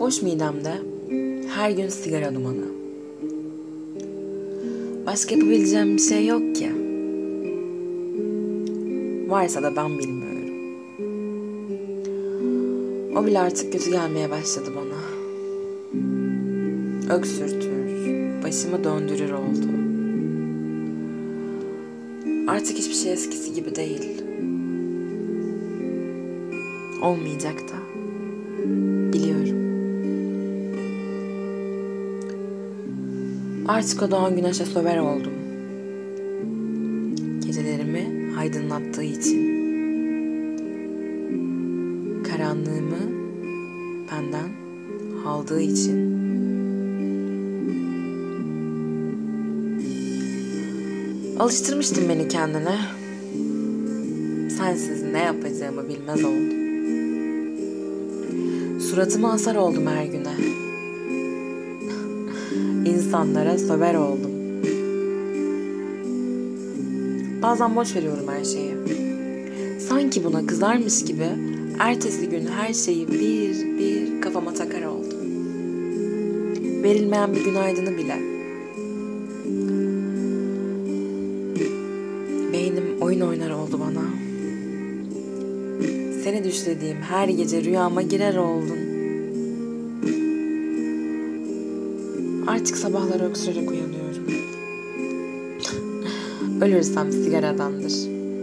Boş midemde her gün sigara dumanı. Başka yapabileceğim bir şey yok ki. Varsa da ben bilmiyorum. O bile artık kötü gelmeye başladı bana. Öksürtür, başımı döndürür oldu. Artık hiçbir şey eskisi gibi değil. Olmayacak da. Biliyorum. Artık o doğan güneşe söver oldum. Gecelerimi aydınlattığı için. Karanlığımı benden aldığı için. Alıştırmıştın beni kendine. Sensiz ne yapacağımı bilmez oldum. Suratıma asar oldum her güne. İnsanlara söver oldum. Bazen boş veriyorum her şeyi. Sanki buna kızarmış gibi ertesi gün her şeyi bir bir kafama takar oldum. Verilmeyen bir günaydını bile. Beynim oyun oynar oldu bana. Seni düşlediğim her gece rüyama girer oldun. Artık sabahlar öksürerek uyanıyorum. Ölürsem sigaradandır.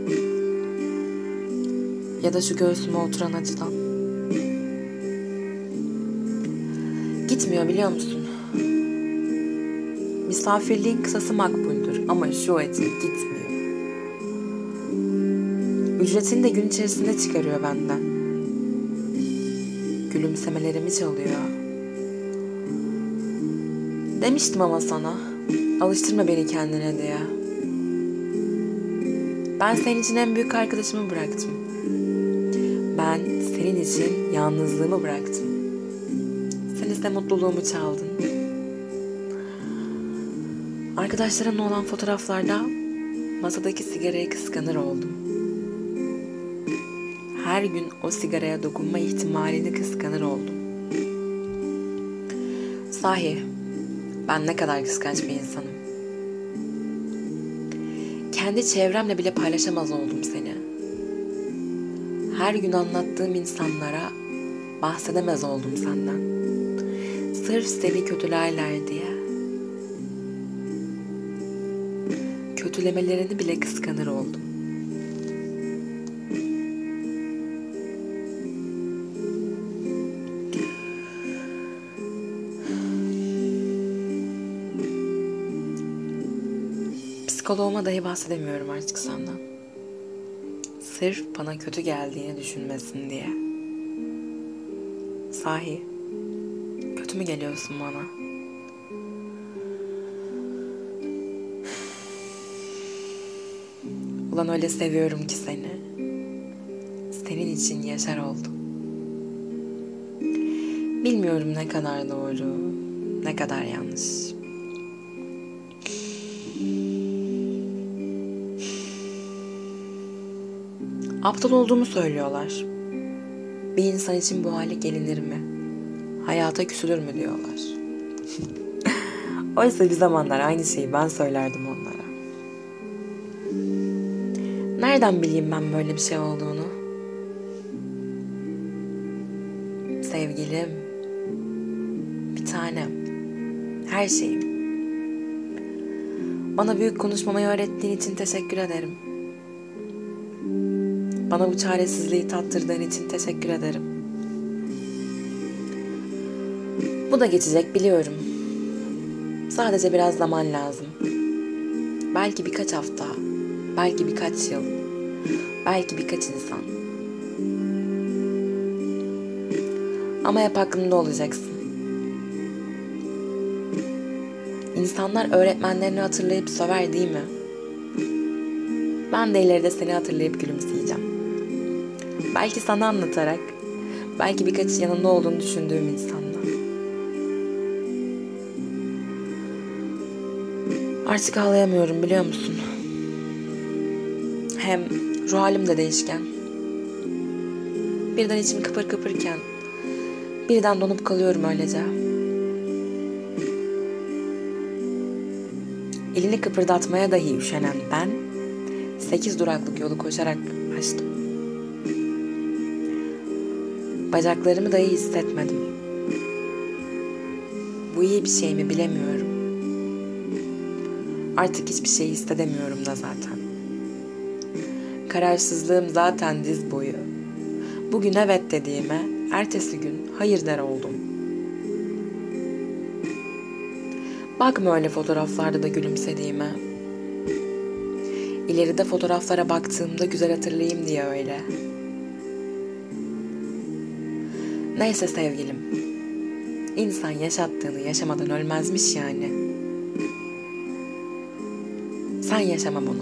Ya da şu göğsüme oturan acıdan. Gitmiyor biliyor musun? Misafirliğin kısası makbuldür ama şu acı gitmiyor. Ücretini de gün içerisinde çıkarıyor benden. Gülümsemelerimi çalıyor. Demiştim ama sana, alıştırma beni kendine diye. Ben senin için en büyük arkadaşımı bıraktım. Ben senin için yalnızlığımı bıraktım. Sen ise mutluluğumu çaldın. Arkadaşlarımla olan fotoğraflarda masadaki sigarayı kıskanır oldum. Her gün o sigaraya dokunma ihtimalini kıskanır oldum. Sahi, ben ne kadar kıskanç bir insanım. Kendi çevremle bile paylaşamaz oldum seni. Her gün anlattığım insanlara bahsedemez oldum senden. Sırf seni kötülerler diye. Kötülemelerini bile kıskanır oldum. Psikoloğuma dahi bahsedemiyorum artık senden. Sırf bana kötü geldiğini düşünmesin diye. Sahi, kötü mü geliyorsun bana? Ulan öyle seviyorum ki seni. Senin için yaşar oldum. Bilmiyorum ne kadar doğru, ne kadar yanlış. Aptal olduğumu söylüyorlar. Bir insan için bu hale gelinir mi? Hayata küsülür mü diyorlar. Oysa bir zamanlar aynı şeyi ben söylerdim onlara. Nereden bileyim ben böyle bir şey olduğunu? Sevgilim, bir tanem, her şeyim. Bana büyük konuşmamayı öğrettiğin için teşekkür ederim. Bana bu çaresizliği tattırdığın için teşekkür ederim. Bu da geçecek biliyorum. Sadece biraz zaman lazım. Belki birkaç hafta, belki birkaç yıl, belki birkaç insan. Ama hep aklımda olacaksın. İnsanlar öğretmenlerini hatırlayıp söver değil mi? Ben de ileride seni hatırlayıp gülümseyeceğim. Belki sana anlatarak, belki birkaç yanında olduğunu düşündüğüm insanla. Artık ağlayamıyorum biliyor musun? Hem ruh halim de değişken. Birden içim kıpır kıpırken Birden donup kalıyorum öylece. Elini kıpırdatmaya dahi üşenen ben 8 duraklık yolu koşarak açtım. Bacaklarımı dahi hissetmedim. Bu iyi bir şey mi bilemiyorum. Artık hiçbir şey hissedemiyorum da zaten. Kararsızlığım zaten diz boyu. Bugün evet dediğime, ertesi gün hayır der oldum. Bakma öyle fotoğraflarda da gülümsediğime. İleride fotoğraflara baktığımda güzel hatırlayayım diye öyle. Neyse sevgilim. İnsan yaşattığını yaşamadan ölmezmiş yani. Sen yaşamam onu.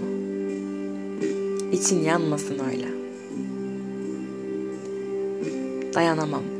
İçin yanmasın öyle. Dayanamam.